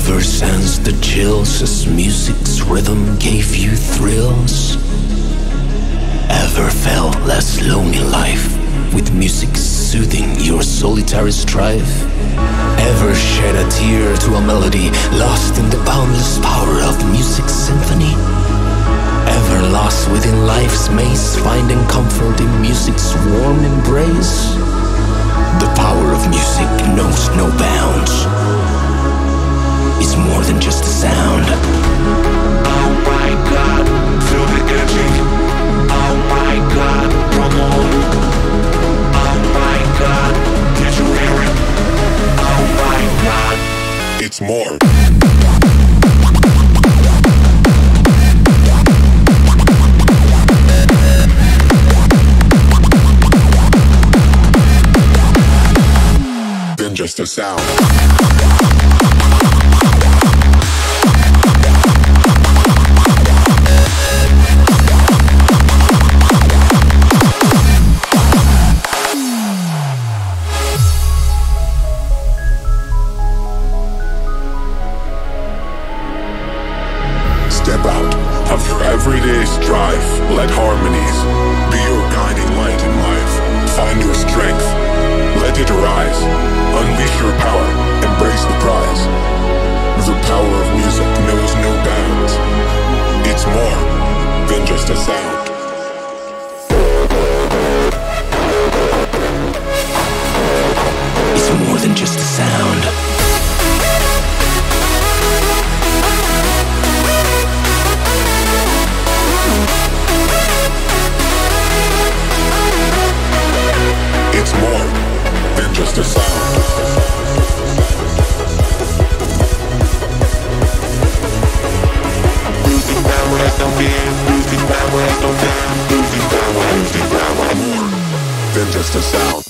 Ever sensed the chills as music's rhythm gave you thrills? Ever felt less lonely life with music soothing your solitary strife? Ever shed a tear to a melody lost in the boundless power of music's symphony? Ever lost within life's maze, finding comfort in music's warm embrace? The power of music knows no bounds. It's more than just a sound. Oh my God, feel the energy. Oh my God, come on. Oh my God, did you hear it? Oh my God, it's more. Than just a sound. Step out of your everyday strife. Let harmonies be your guiding light in life. Find your strength, let it arise. Unleash your power, embrace the prize. The power of music knows no bounds. It's more than just a sound. It's more than just a sound. It's more than just a sound. Losing power has no fear. Losing power has no time. Losing power. More than just a sound.